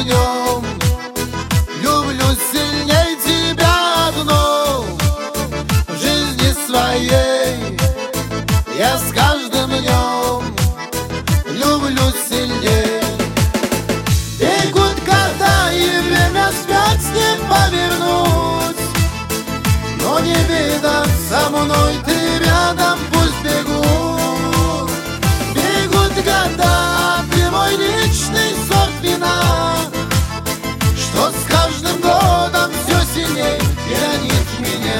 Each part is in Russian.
днем люблю сильней тебя одну. В жизни своей я с каждым днем люблю сильней. Бегут года и время вспять не повернуть, но не беда, со мной ты рядом, пусть бегут. Бегут года, а ты мой личный сорт вина, что с каждым годом все сильней пьянит меня.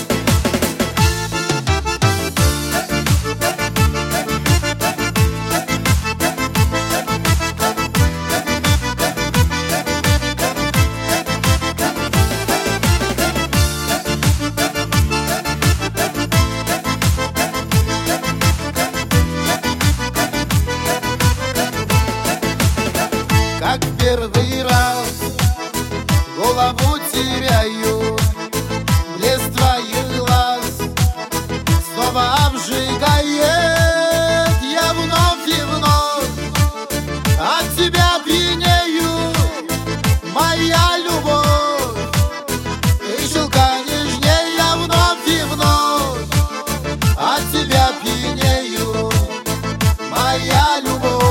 Как первый раз голову теряю, блеск твоих глаз снова обжигает. Я вновь и вновь от тебя пьянею, моя любовь. Ты шелка нежней, я вновь и вновь от тебя пьянею, моя любовь.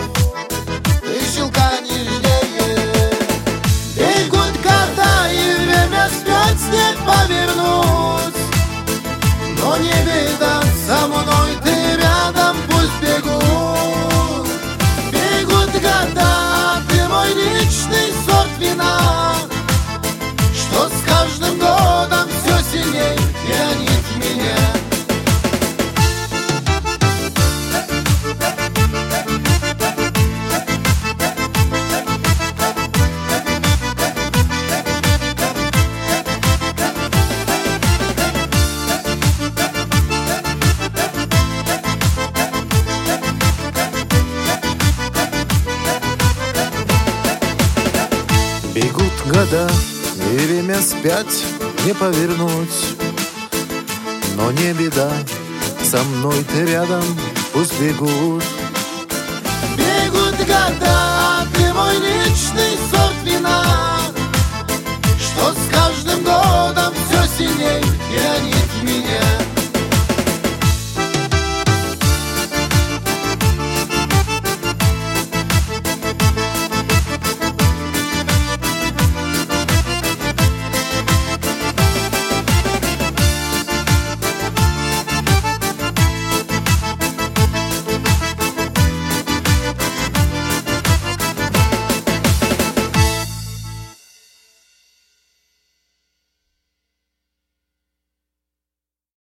Не повернуть, но не беда, со мной ты рядом, пусть бегут. Бегут года, а ты мой личный сорт вина, что с каждым годом все сильней пьянит меня. Бегут года, и время спять не повернуть, но не беда, со мной ты рядом, пусть бегут. Бегут года, а ты мой личный сорт вина, что с каждым годом все сильней пьянит меня.